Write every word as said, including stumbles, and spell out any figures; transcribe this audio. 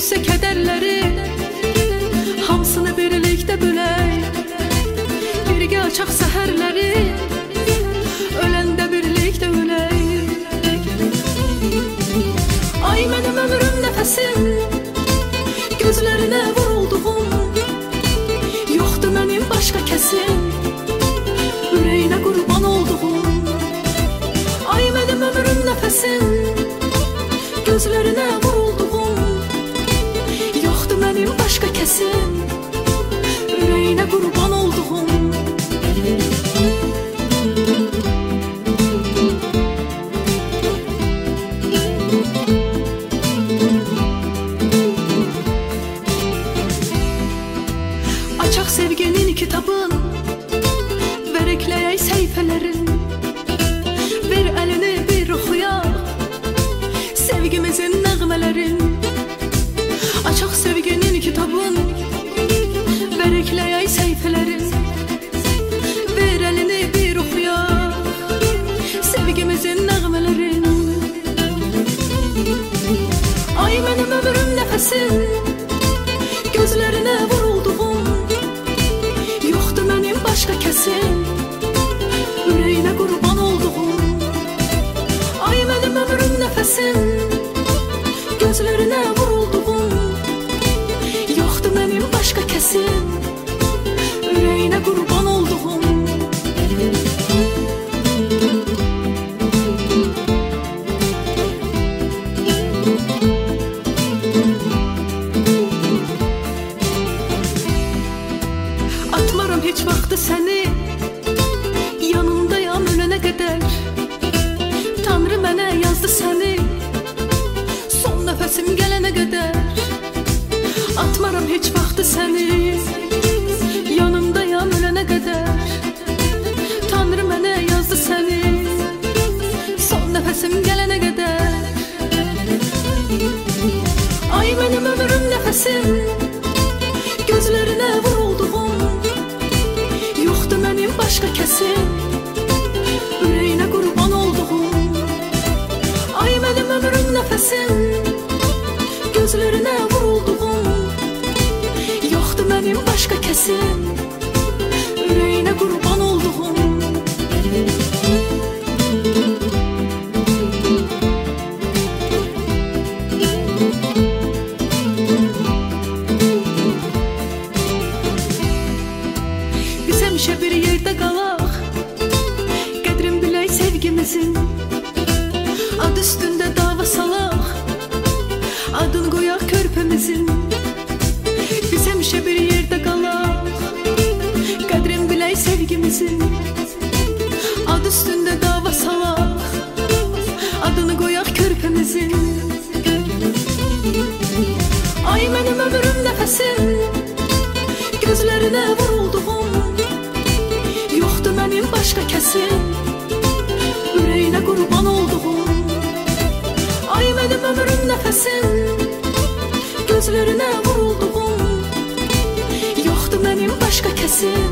düşsə kədərləri, hamısını birlikdə bölək. Birgə açaq səhərləri, öləndə birlikdə ölək. Ay mənim ömrüm nəfəsim, gözlərinə vurulduğum, yoxdur mənim başqa kəsim, ürəyinə qurban olduğum. Ay mənim ömrüm nəfəsim, gözlərinə vurulduğum, yoxdur mənim başqa kəsim, ürəyinə qurban olduğum. Açaq sevginin kitabın, vərəkləyək səhifələrin, ver əlini bir oxuyaq sevgimizin nəğmələrin. Açaq sevginin kitabın, vərəkləyək səhifələrin, ver əlini bir oxuyaq sevgimizin nəğmələrin. Ay mənim ömrüm nəfəsim, gözlərinə vurulduğum, yoxdur mənim başqa kəsim, ürəyinə qurban olduğum. Ay mənim ömrüm nəfəsim, gözlərinə vurulduğum, yoxdur mənim başqa kəsim, ürəyinə qurban olduğum. Atmaram heç vaxtı səni, yanındayam ölənə qədər. Tanrı mənə yazdı səni, son nəfəsim gələnə qədər. Atmaram heç vaxtı səni, yanındayam ölənə qədər. Tanrı mənə yazdı səni, son nəfəsim gələnə qədər. Ay mənim ömrüm nəfəsim, gözlərinə vurulduğum, yoxdur mənim başqa kəsim, ürəyinə qurban olduğum. Ay mənim ömrüm nəfəsim, gözlərinə vurulduğum, yoxdur mənim başqa kəsim, ürəyinə qurban olduğum. Biz həmişə bir yerdə qalaq, qədrin bilək sevgimizin, ad üstündə dava salaq, adını qoyaq körpəmizin. Biz həmişə bir yerdə qalaq, qədrin bilək sevgimizin, ad üstündə dava salaq, adını qoyaq körpəmizin. Ay mənim ömrüm nəfəsim, gözlərinə vurulduğum, yoxdur mənim başqa kəsim, ürəyinə qurban olduğum. Ay mənim ömrüm nəfəsim, gözlərinə vurulduğum, yoxdur mənim başqa kəsim,